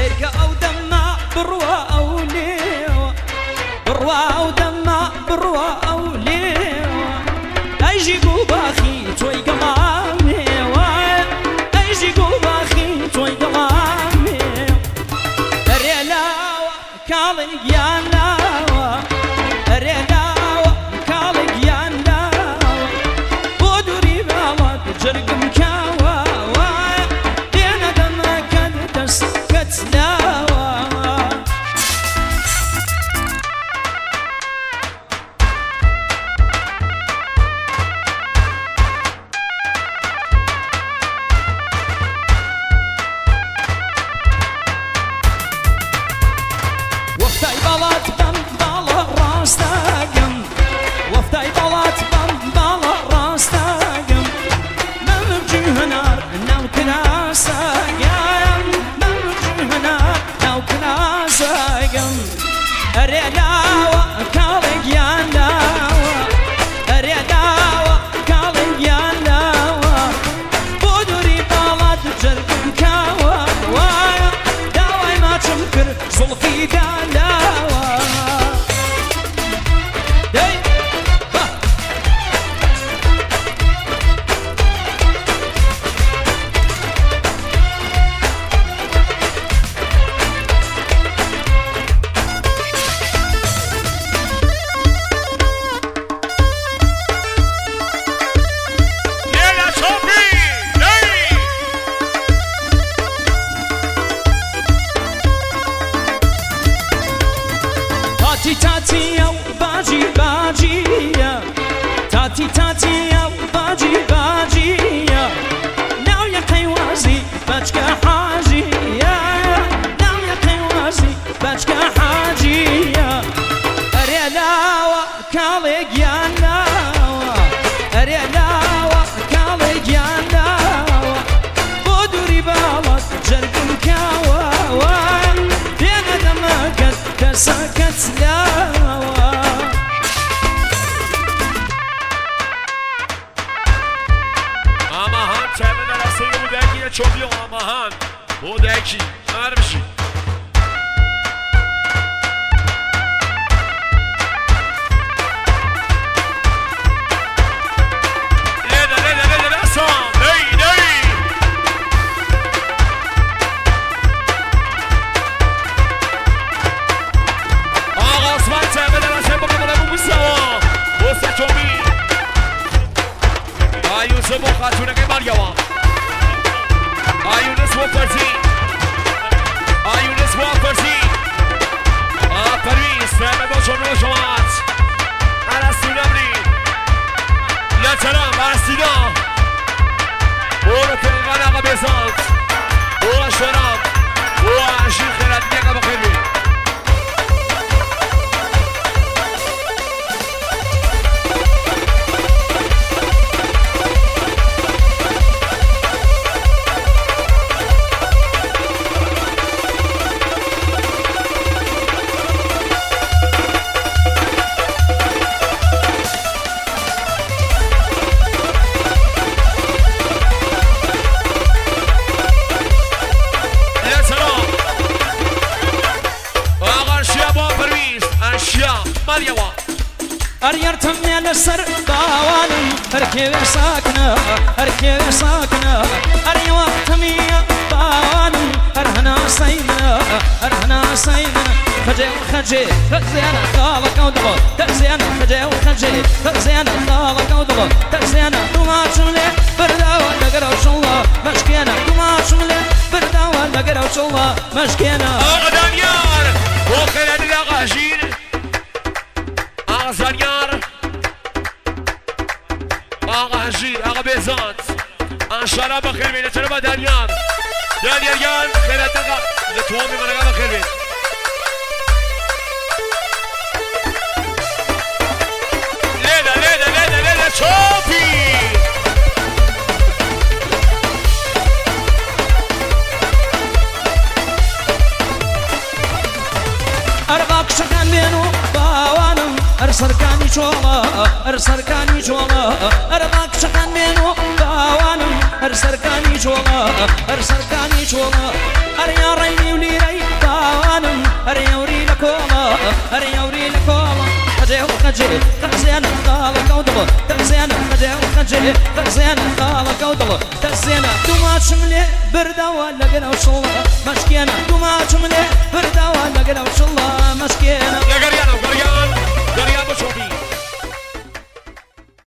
سيرك أو دمع بروا أو ليوة بروا أو دمع بروا أو ليوة أيجي قوباخي توي قمامي أيجي قوباخي توي قمامي ريلاوة كالي يالاوة ريلاوة كالي يالاوة بودوري بالك جرق مكاوة دينا دمك دسكت لاوة وفتاي بلات بمبالا راستاقم وفتاي بلات بمبالا راستاقم ممجي هنار ناو كناساقم ممجي هنار ناو كناساقم ريلاوة كالي يالاوة ريلاوة كالي يالاوة بودوري بالات جرق مكاوة داوي ما تمكر زلفي دالاوة يلا صوفي داي تاتي تاتي يا باجي باجي يا تاتي تاتي يا باجي باجي يا ناو يا قيوازي بچك حاجي يا ناو يا قيوازي بچك حاجي يا ريلاوة كالي يالاوة ريلاوة كالي يالاوة بودوري بالك جرق مكاوة دينا دمك دسكت لاوة آماهان چند درسته بودکی چوبی آماهان بودکی مرمشی لیده لیده لیده رسام دی دی آقا اسمان چند درسته بودکی بوسا بوسا چوبی آیوسف و خاتونک ماریوا آیونس و فرزی آیونس و فرزی پرویز فهمد و چون روشوات عرستو نمری لطرم عرستینا بورو تلغان آقا بیزاد بورو شرام بورو عشیر خیرات نیگا بخیری أريرتم يا السر باوانم أركب ساكنة أركب ساكنة أريوقتم يا باوانم أرهنا سيمنا أرهنا سيمنا خجي وخجي خزينا خالك ودغو تخزينا خجي وخجي خزينا خالك ودغو تخزينا دوما شملي بردا ولا شولا مشكينا دوما شملي بردا ولا شولا مشكينا آقا دانيار وخلال الأغاشير آقا زانيار آقا هجير آقا بيزانت انشالله بخير بين ترى دانيار دانيار يان خيرات دقا لتوامي مرقا بخير بين ليلة ليلة ليلة ليلة شوفي أرباك شكان بينو باوانم أرسركاني شولا أرسركاني شولا أرباك شكان بينو باوانم أرسركاني شولا أرسركاني شولا أريا ريني وليري أريوري لكولا خجي وخجي تغزين خالة كودلو تغزين خجي وخجي تغزين خالة كودلو تغزين دوما شملي بردا ولا قنا وشلا مشكينا دوما شملي بردا ولا قنا وشلا مشكينا يا قريان وقريان